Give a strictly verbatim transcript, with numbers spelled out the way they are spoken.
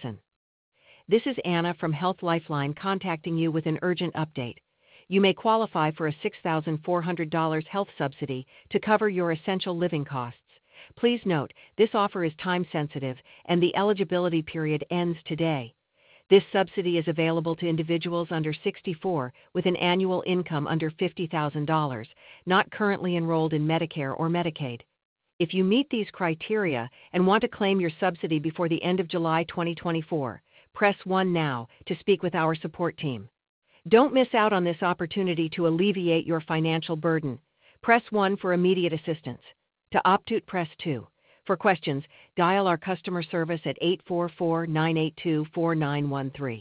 listen. This is Anna from Health Lifeline contacting you with an urgent update. You may qualify for a six thousand four hundred dollars health subsidy to cover your essential living costs. Please note, this offer is time-sensitive, and the eligibility period ends today. This subsidy is available to individuals under sixty-four with an annual income under fifty thousand dollars, not currently enrolled in Medicare or Medicaid. If you meet these criteria and want to claim your subsidy before the end of July twenty twenty-four, press one now to speak with our support team. Don't miss out on this opportunity to alleviate your financial burden. Press one for immediate assistance. To opt out, press two. For questions, dial our customer service at eight four four, nine eight two, four nine one three.